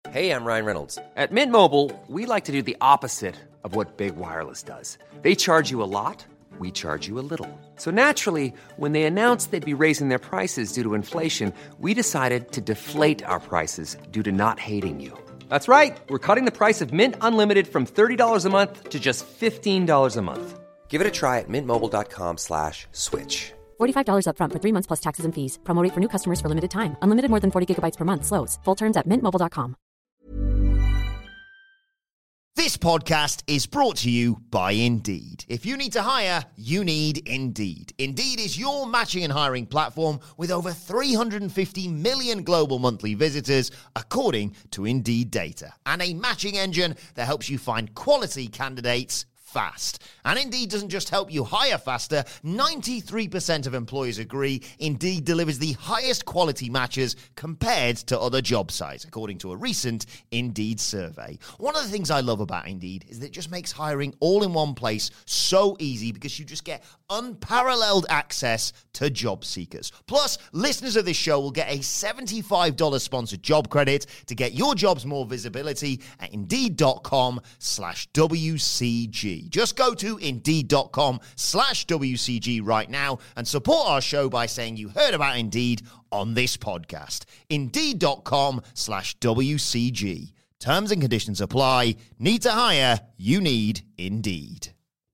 Hey, I'm Ryan Reynolds. At Mint Mobile, we like to do the opposite of what Big Wireless does. They charge you a lot, we charge you a little. So naturally, when they announced they'd be raising their prices due to inflation, we decided to deflate our prices due to not hating you. That's right. We're cutting the price of Mint Unlimited from $30 a month to just $15 a month. Give it a try at mintmobile.com/switch. $45 up front for 3 months plus taxes and fees. Promo rate for new customers for limited time. Unlimited more than 40 gigabytes per month. Slows full terms at mintmobile.com. This podcast is brought to you by Indeed. If you need to hire, you need Indeed. Indeed is your matching and hiring platform with over 350 million global monthly visitors, according to Indeed data, and a matching engine that helps you find quality candidates fast. And Indeed doesn't just help you hire faster. 93% of employers agree Indeed delivers the highest quality matches compared to other job sites, according to a recent Indeed survey. One of the things I love about Indeed is that it just makes hiring all in one place so easy because you just get unparalleled access to job seekers. Plus, listeners of this show will get a $75 sponsored job credit to get your jobs more visibility at Indeed.com/WCG. Just go to Indeed.com/WCG right now and support our show by saying you heard about Indeed on this podcast. Indeed.com/WCG. Terms and conditions apply. Need to hire? You need Indeed.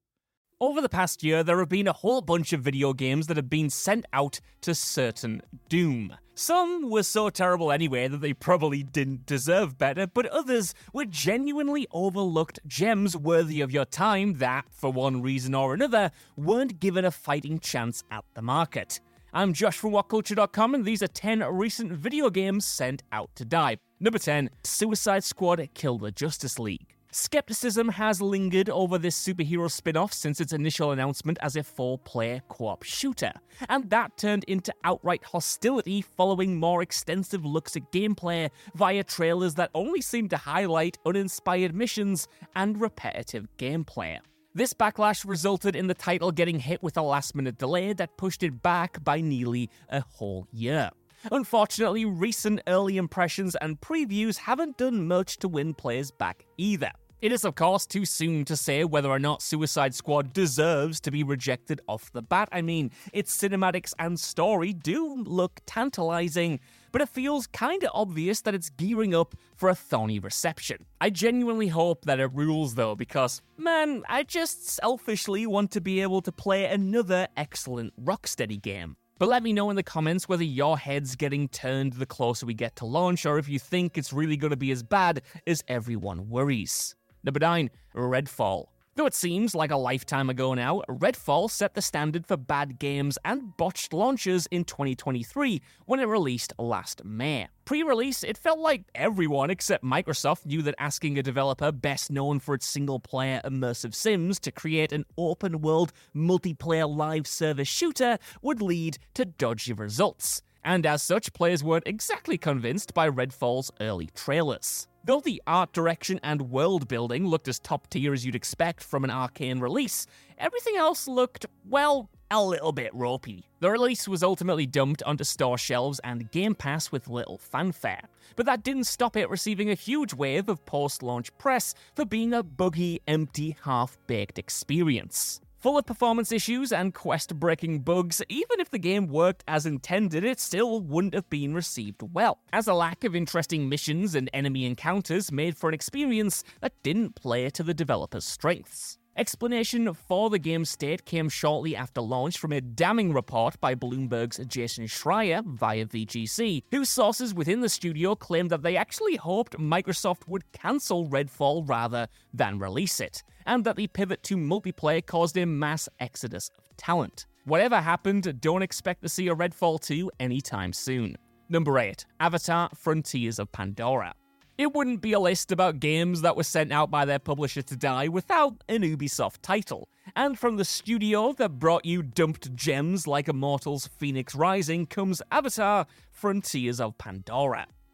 Over the past year, there have been a whole bunch of video games that have been sent out to certain doom. Some were so terrible anyway that they probably didn't deserve better, but others were genuinely overlooked gems worthy of your time that, for one reason or another, weren't given a fighting chance at the market. I'm Josh from WhatCulture.com, and these are 10 recent video games sent out to die. Number 10, Suicide Squad Kill the Justice League. Skepticism has lingered over this superhero spin-off since its initial announcement as a 4-player co-op shooter, and that turned into outright hostility following more extensive looks at gameplay via trailers that only seemed to highlight uninspired missions and repetitive gameplay. This backlash resulted in the title getting hit with a last-minute delay that pushed it back by nearly a whole year. Unfortunately, recent early impressions and previews haven't done much to win players back either. It is, of course, too soon to say whether or not Suicide Squad deserves to be rejected off the bat. I mean, its cinematics and story do look tantalizing, but it feels kinda obvious that it's gearing up for a thorny reception. I genuinely hope that it rules though, because, man, I just selfishly want to be able to play another excellent Rocksteady game. But let me know in the comments whether your head's getting turned the closer we get to launch, or if you think it's really going to be as bad as everyone worries. Number 9, Redfall. Though it seems like a lifetime ago now, Redfall set the standard for bad games and botched launches in 2023 when it released last May. Pre-release, it felt like everyone except Microsoft knew that asking a developer best known for its single-player immersive sims to create an open-world multiplayer live service shooter would lead to dodgy results. And as such, players weren't exactly convinced by Redfall's early trailers. Though the art direction and world building looked as top tier as you'd expect from an Arcane release, everything else looked, well, a little bit ropey. The release was ultimately dumped onto store shelves and Game Pass with little fanfare, but that didn't stop it receiving a huge wave of post-launch press for being a buggy, empty, half-baked experience. Full of performance issues and quest-breaking bugs, even if the game worked as intended, it still wouldn't have been received well, as a lack of interesting missions and enemy encounters made for an experience that didn't play to the developer's strengths. Explanation for the game's state came shortly after launch from a damning report by Bloomberg's Jason Schreier via VGC, whose sources within the studio claimed that they actually hoped Microsoft would cancel Redfall rather than release it, and that the pivot to multiplayer caused a mass exodus of talent. Whatever happened, don't expect to see a Redfall 2 anytime soon. Number 8. Avatar: Frontiers of Pandora. It wouldn't be a list about games that were sent out by their publisher to die without an Ubisoft title. And from the studio that brought you dumped gems like Immortals Phoenix Rising comes Avatar: Frontiers of Pandora.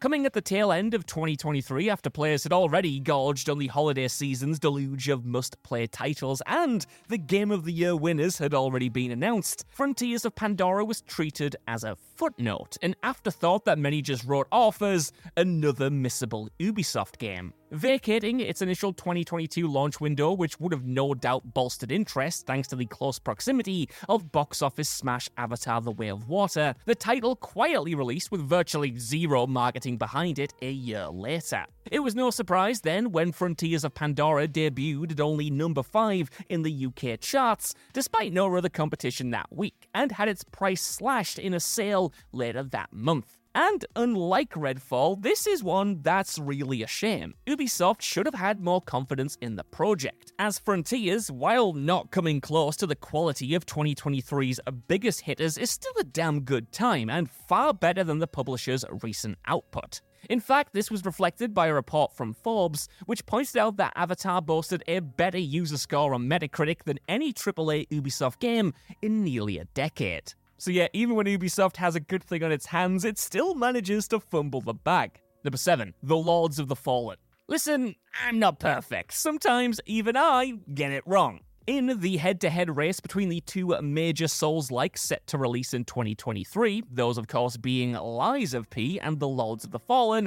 Coming at the tail end of 2023 after players had already gorged on the holiday season's deluge of must-play titles and the Game of the Year winners had already been announced, Frontiers of Pandora was treated as a footnote, an afterthought that many just wrote off as another missable Ubisoft game. Vacating its initial 2022 launch window, which would have no doubt bolstered interest thanks to the close proximity of box office smash Avatar: The Way of Water, the title quietly released with virtually zero marketing behind it a year later. It was no surprise then when Frontiers of Pandora debuted at only number 5 in the UK charts, despite no other competition that week, and had its price slashed in a sale later that month. And unlike Redfall, this is one that's really a shame. Ubisoft should have had more confidence in the project, as Frontiers, while not coming close to the quality of 2023's biggest hitters, is still a damn good time and far better than the publisher's recent output. In fact, this was reflected by a report from Forbes, which pointed out that Avatar boasted a better user score on Metacritic than any AAA Ubisoft game in nearly a decade. So yeah, even when Ubisoft has a good thing on its hands, it still manages to fumble the bag. Number 7, The Lords of the Fallen. Listen, I'm not perfect. Sometimes even I get it wrong. In the head-to-head race between the two major Souls-likes set to release in 2023, those of course being Lies of P and The Lords of the Fallen,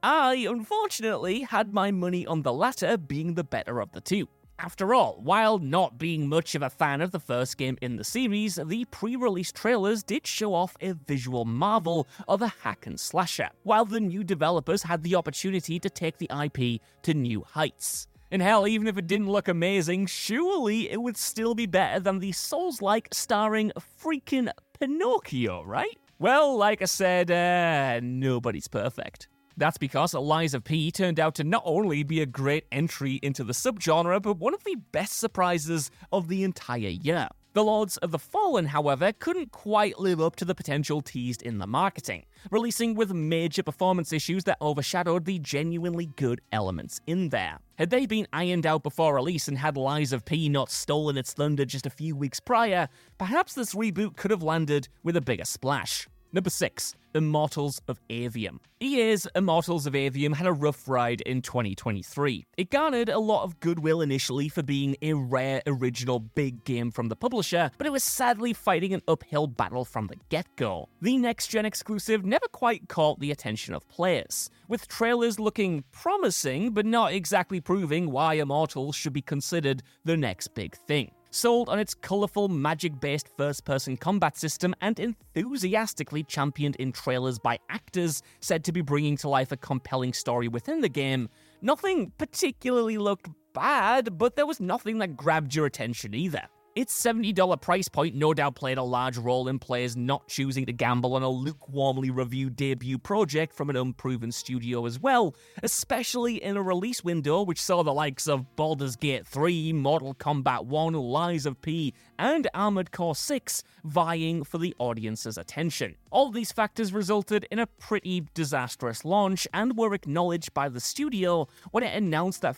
I unfortunately had my money on the latter being the better of the two. After all, while not being much of a fan of the first game in the series, the pre-release trailers did show off a visual marvel of a hack and slasher, while the new developers had the opportunity to take the IP to new heights. And hell, even if it didn't look amazing, surely it would still be better than the Souls-like starring freaking Pinocchio, right? Well, like I said, nobody's perfect. That's because Lies of P turned out to not only be a great entry into the subgenre, but one of the best surprises of the entire year. The Lords of the Fallen, however, couldn't quite live up to the potential teased in the marketing, releasing with major performance issues that overshadowed the genuinely good elements in there. Had they been ironed out before release and had Lies of P not stolen its thunder just a few weeks prior, perhaps this reboot could have landed with a bigger splash. Number 6, Immortals of Aveum. EA's Immortals of Aveum had a rough ride in 2023. It garnered a lot of goodwill initially for being a rare, original, big game from the publisher, but it was sadly fighting an uphill battle from the get-go. The next-gen exclusive never quite caught the attention of players, with trailers looking promising, but not exactly proving why Immortals should be considered the next big thing. Sold on its colourful, magic-based first-person combat system and enthusiastically championed in trailers by actors said to be bringing to life a compelling story within the game, nothing particularly looked bad, but there was nothing that grabbed your attention either. Its $70 price point no doubt played a large role in players not choosing to gamble on a lukewarmly reviewed debut project from an unproven studio as well, especially in a release window which saw the likes of Baldur's Gate 3, Mortal Kombat 1, Lies of P, and Armored Core 6 vying for the audience's attention. All these factors resulted in a pretty disastrous launch and were acknowledged by the studio when it announced that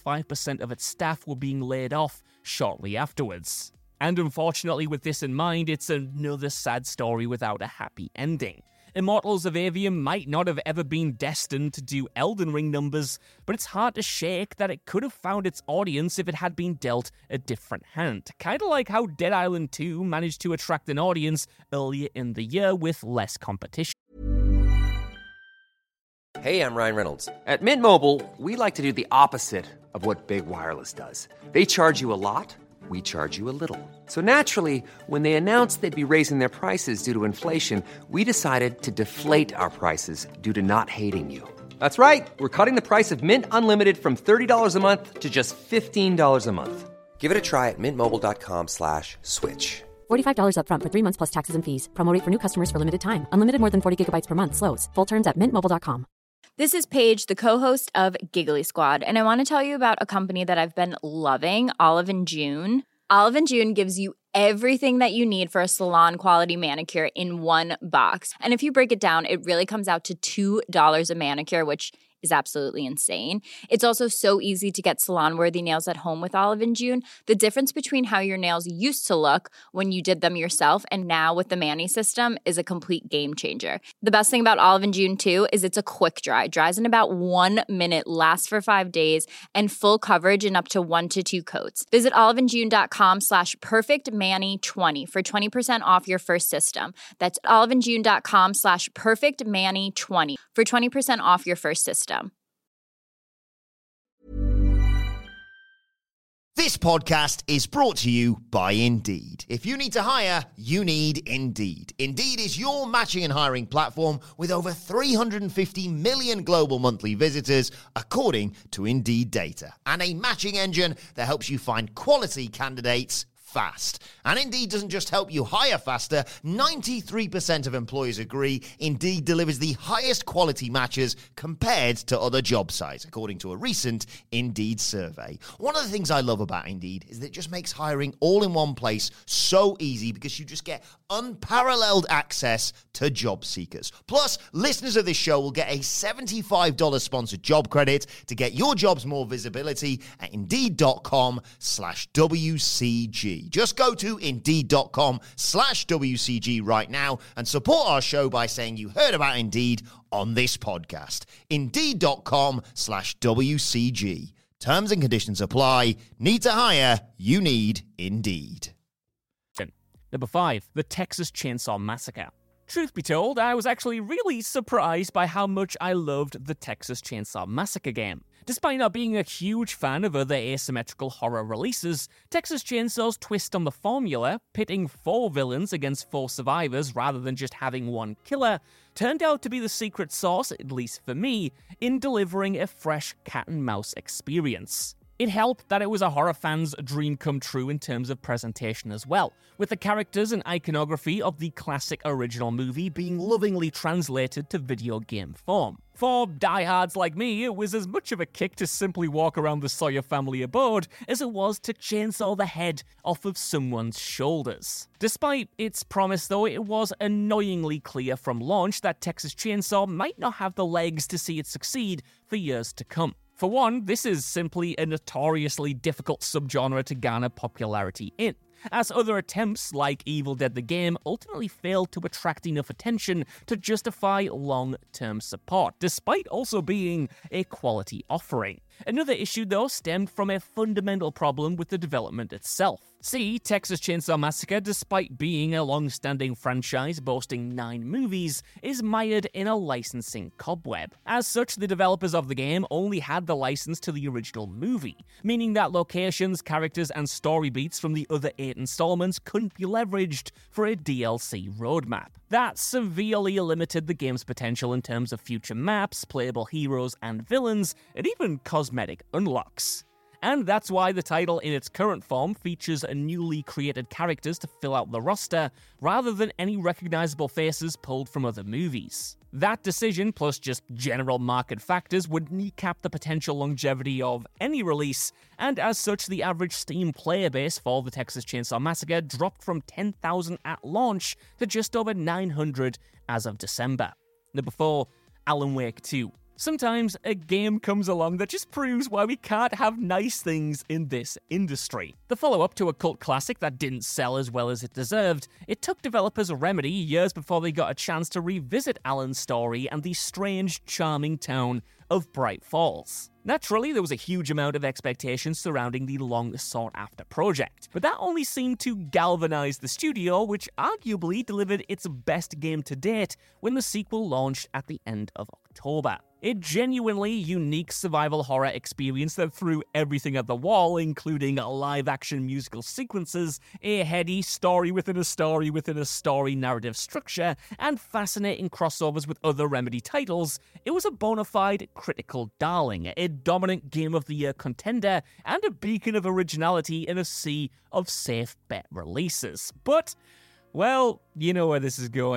45% of its staff were being laid off shortly afterwards. And unfortunately, with this in mind, it's another sad story without a happy ending. Immortals of Aveum might not have ever been destined to do Elden Ring numbers, but it's hard to shake that it could have found its audience if it had been dealt a different hand. Kinda like how Dead Island 2 managed to attract an audience earlier in the year with less competition. Hey, I'm Ryan Reynolds. At Mint Mobile, we like to do the opposite of what Big Wireless does. They charge you a lot, we charge you a little. So naturally, when they announced they'd be raising their prices due to inflation, we decided to deflate our prices due to not hating you. That's right. We're cutting the price of Mint Unlimited from $30 a month to just $15 a month. Give it a try at mintmobile.com/switch. $45 up front for 3 months plus taxes and fees. Promo rate for new customers for limited time. Unlimited more than 40 gigabytes per month. Slows full terms at mintmobile.com. This is Paige, the co-host of Giggly Squad, and I want to tell you about a company that I've been loving, Olive & June. Olive & June gives you everything that you need for a salon-quality manicure in one box. And if you break it down, it really comes out to $2 a manicure, which is absolutely insane. It's also so easy to get salon-worthy nails at home with Olive & June. The difference between how your nails used to look when you did them yourself and now with the Mani system is a complete game changer. The best thing about Olive & June too is it's a quick dry. Dries in about 1 minute, lasts for 5 days, and full coverage in up to 1 to 2 coats. Visit oliveandjune.com/perfectmani20 for 20% off your first system. That's oliveandjune.com/perfectmani20 for 20% off your first system. This podcast is brought to you by Indeed. If you need to hire, you need Indeed. Indeed is your matching and hiring platform with over 350 million global monthly visitors, according to Indeed data, and a matching engine that helps you find quality candidates fast. And Indeed doesn't just help you hire faster. 93% of employers agree Indeed delivers the highest quality matches compared to other job sites, according to a recent Indeed survey. One of the things I love about Indeed is that it just makes hiring all in one place so easy because you just get unparalleled access to job seekers. Plus, listeners of this show will get a $75 sponsored job credit to get your jobs more visibility at Indeed.com/WCG. Just go to Indeed.com/WCG right now and support our show by saying you heard about Indeed on this podcast. Indeed.com/WCG. Terms and conditions apply. Need to hire? You need Indeed. Number 5, The Texas Chainsaw Massacre. Truth be told, I was actually really surprised by how much I loved the Texas Chainsaw Massacre game. Despite not being a huge fan of other asymmetrical horror releases, Texas Chainsaw's twist on the formula, pitting 4 villains against 4 survivors rather than just having one killer, turned out to be the secret sauce, at least for me, in delivering a fresh cat-and-mouse experience. It helped that it was a horror fan's dream come true in terms of presentation as well, with the characters and iconography of the classic original movie being lovingly translated to video game form. For diehards like me, it was as much of a kick to simply walk around the Sawyer family abode as it was to chainsaw the head off of someone's shoulders. Despite its promise though, it was annoyingly clear from launch that Texas Chainsaw might not have the legs to see it succeed for years to come. For one, this is simply a notoriously difficult subgenre to garner popularity in, as other attempts like Evil Dead the Game ultimately failed to attract enough attention to justify long-term support, despite also being a quality offering. Another issue, though, stemmed from a fundamental problem with the development itself. See, Texas Chainsaw Massacre, despite being a long-standing franchise boasting 9 movies, is mired in a licensing cobweb. As such, the developers of the game only had the license to the original movie, meaning that locations, characters, and story beats from the other 8 installments couldn't be leveraged for a DLC roadmap. That severely limited the game's potential in terms of future maps, playable heroes and villains, and even cosmetic unlocks. And that's why the title in its current form features newly created characters to fill out the roster, rather than any recognizable faces pulled from other movies. That decision, plus just general market factors, would kneecap the potential longevity of any release, and as such, the average Steam player base for the Texas Chainsaw Massacre dropped from 10,000 at launch to just over 900 as of December. Number 4, Alan Wake 2. Sometimes a game comes along that just proves why we can't have nice things in this industry. The follow-up to a cult classic that didn't sell as well as it deserved, it took developers Remedy years before they got a chance to revisit Alan's story and the strange, charming town of Bright Falls. Naturally, there was a huge amount of expectation surrounding the long-sought-after project, but that only seemed to galvanize the studio, which arguably delivered its best game to date when the sequel launched at the end of October. A genuinely unique survival horror experience that threw everything at the wall, including live-action musical sequences, a heady story within a story within a story narrative structure, and fascinating crossovers with other Remedy titles. It was a bona fide critical darling, a dominant Game of the Year contender, and a beacon of originality in a sea of safe bet releases. But, well, you know where this is going.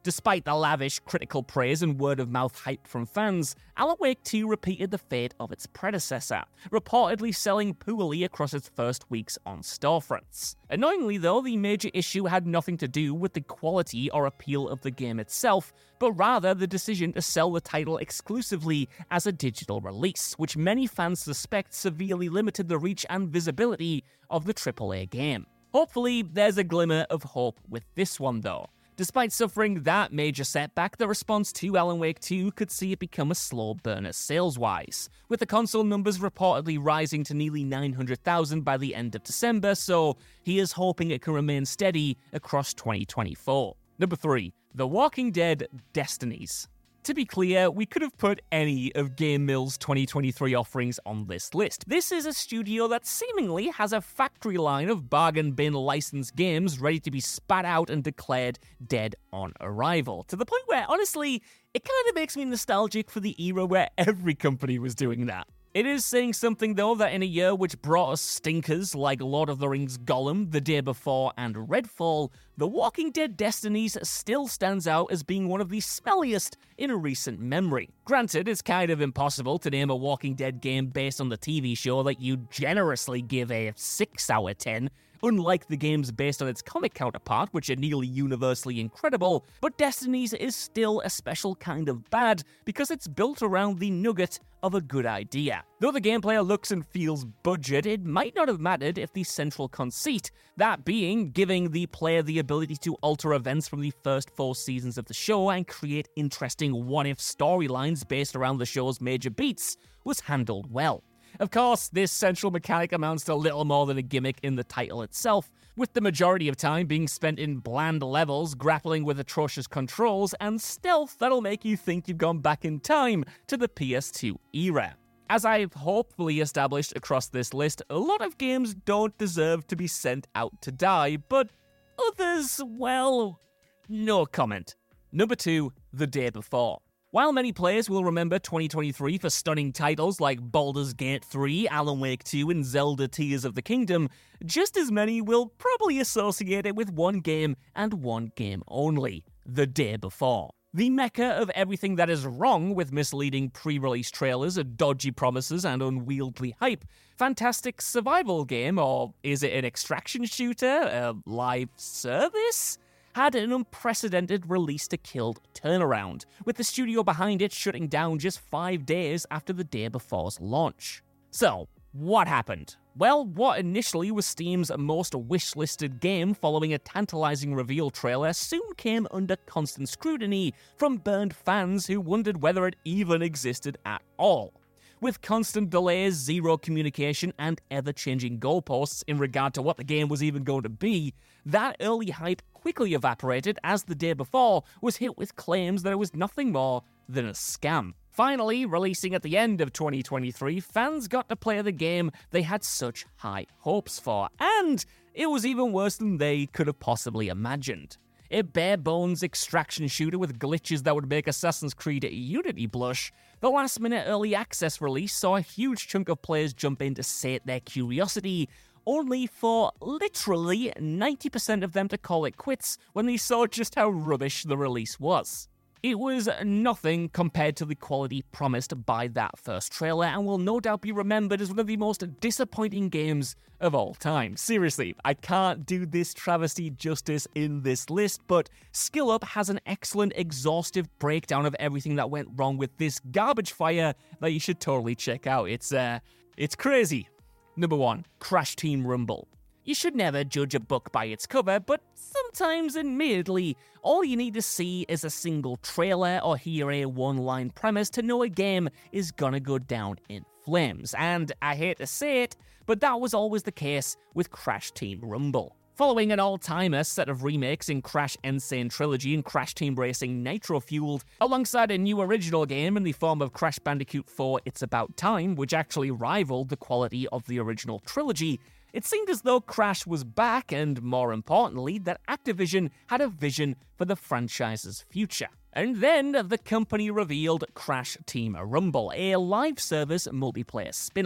Despite the lavish critical praise and word-of-mouth hype from fans, Alan Wake 2 repeated the fate of its predecessor, reportedly selling poorly across its first weeks on storefronts. Annoyingly though, the major issue had nothing to do with the quality or appeal of the game itself, but rather the decision to sell the title exclusively as a digital release, which many fans suspect severely limited the reach and visibility of the AAA game. Hopefully, there's a glimmer of hope with this one though. Despite suffering that major setback, the response to Alan Wake 2 could see it become a slow burner sales-wise, with the console numbers reportedly rising to nearly 900,000 by the end of December, so he is hoping it can remain steady across 2024. Number 3. The Walking Dead Destinies. To be clear, we could have put any of Game Mill's 2023 offerings on this list. This is a studio that seemingly has a factory line of bargain bin licensed games ready to be spat out and declared dead on arrival, to the point where, honestly, it kind of makes me nostalgic for the era where every company was doing that. It is saying something, though, that in a year which brought us stinkers like Lord of the Rings Gollum, The Day Before, and Redfall, The Walking Dead Destinies still stands out as being one of the smelliest in recent memory. Granted, it's kind of impossible to name a Walking Dead game based on the TV show that you generously give a 6 out of 10, unlike the games based on its comic counterpart, which are nearly universally incredible, but Destinies is still a special kind of bad because it's built around the nugget of a good idea. Though the gameplay looks and feels budget, it might not have mattered if the central conceit, that being giving the player the ability to alter events from the first 4 seasons of the show and create interesting what-if storylines based around the show's major beats, was handled well. Of course, this central mechanic amounts to little more than a gimmick in the title itself, with the majority of time being spent in bland levels, grappling with atrocious controls, and stealth that'll make you think you've gone back in time to the PS2 era. As I've hopefully established across this list, a lot of games don't deserve to be sent out to die, but others, well, no comment. Number 2, The Day Before. While many players will remember 2023 for stunning titles like Baldur's Gate 3, Alan Wake 2, and Zelda Tears of the Kingdom, just as many will probably associate it with one game and one game only, The Day Before. The mecca of everything that is wrong with misleading pre-release trailers, dodgy promises, and unwieldy hype. Fantastic survival game, or is it an extraction shooter? A live service? Had an unprecedented release-to-killed turnaround, with the studio behind it shutting down just 5 days after The Day Before's launch. So, what happened? Well, what initially was Steam's most wish-listed game following a tantalizing reveal trailer soon came under constant scrutiny from burned fans who wondered whether it even existed at all. With constant delays, zero communication, and ever-changing goalposts in regard to what the game was even going to be, that early hype quickly evaporated as The Day Before was hit with claims that it was nothing more than a scam. Finally, releasing at the end of 2023, fans got to play the game they had such high hopes for, and it was even worse than they could have possibly imagined. A bare-bones extraction shooter with glitches that would make Assassin's Creed Unity blush, the last-minute early access release saw a huge chunk of players jump in to sate their curiosity, only for literally 90% of them to call it quits when they saw just how rubbish the release was. It was nothing compared to the quality promised by that first trailer and will no doubt be remembered as one of the most disappointing games of all time. Seriously, I can't do this travesty justice in this list, but SkillUp has an excellent, exhaustive breakdown of everything that went wrong with this garbage fire that you should totally check out. It's crazy. Number 1, Crash Team Rumble. You should never judge a book by its cover, but sometimes, admittedly, all you need to see is a single trailer or hear a one-line premise to know a game is gonna go down in flames. And I hate to say it, but that was always the case with Crash Team Rumble. Following an all-timer set of remakes in Crash Insane Trilogy and Crash Team Racing Nitro Fueled, alongside a new original game in the form of Crash Bandicoot 4 It's About Time, which actually rivaled the quality of the original trilogy, it seemed as though Crash was back, and more importantly, that Activision had a vision for the franchise's future. And then the company revealed Crash Team Rumble, a live service multiplayer spin-off.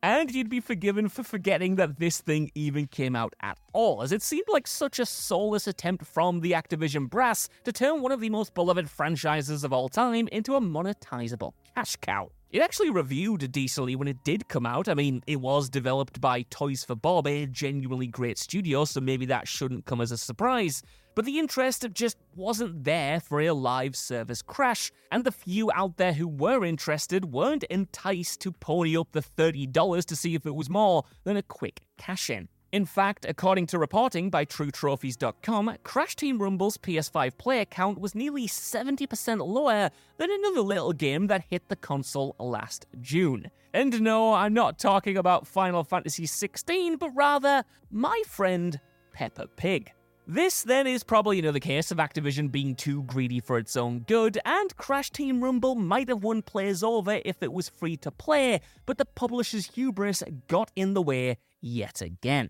And you'd be forgiven for forgetting that this thing even came out at all, as it seemed like such a soulless attempt from the Activision brass to turn one of the most beloved franchises of all time into a monetizable cash cow. It actually reviewed decently when it did come out. I mean, it was developed by Toys for Bob, a genuinely great studio, so maybe that shouldn't come as a surprise. But the interest just wasn't there for a live service crash, and the few out there who were interested weren't enticed to pony up the $30 to see if it was more than a quick cash-in. In fact, according to reporting by TrueTrophies.com, Crash Team Rumble's PS5 player count was nearly 70% lower than another little game that hit the console last June. And no, I'm not talking about Final Fantasy XVI, but rather my friend Peppa Pig. This then is probably another case of Activision being too greedy for its own good, and Crash Team Rumble might have won players over if it was free to play, but the publisher's hubris got in the way yet again.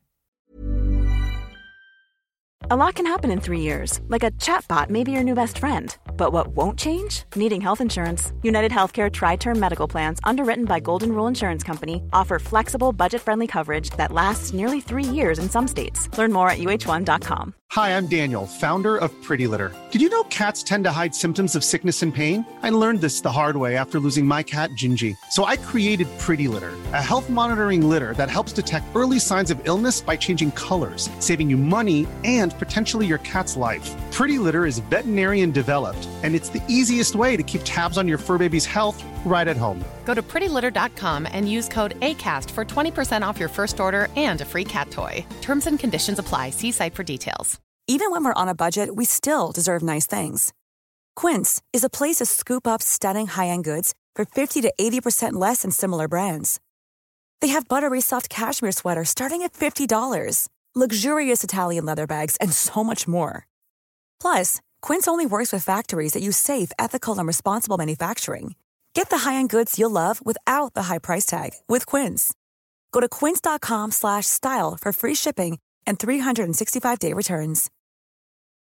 A lot can happen in 3 years, like a chatbot may be your new best friend. But what won't change? Needing health insurance. United Healthcare Tri-Term Medical Plans, underwritten by Golden Rule Insurance Company, offer flexible, budget-friendly coverage that lasts nearly 3 years in some states. Learn more at uh1.com. Hi, I'm Daniel, founder of Pretty Litter. Did you know cats tend to hide symptoms of sickness and pain? I learned this the hard way after losing my cat, Gingy. So I created Pretty Litter, a health monitoring litter that helps detect early signs of illness by changing colors, saving you money and potentially your cat's life. Pretty Litter is veterinarian developed, and it's the easiest way to keep tabs on your fur baby's health right at home. Go to prettylitter.com and use code ACAST for 20% off your first order and a free cat toy. Terms and conditions apply. See site for details. Even when we're on a budget, we still deserve nice things. Quince is a place to scoop up stunning high-end goods for 50 to 80% less than similar brands. They have buttery soft cashmere sweaters starting at $50, luxurious Italian leather bags, and so much more. Plus, Quince only works with factories that use safe, ethical, and responsible manufacturing. Get the high-end goods you'll love without the high price tag with Quince. Go to quince.com/style for free shipping and 365-day returns.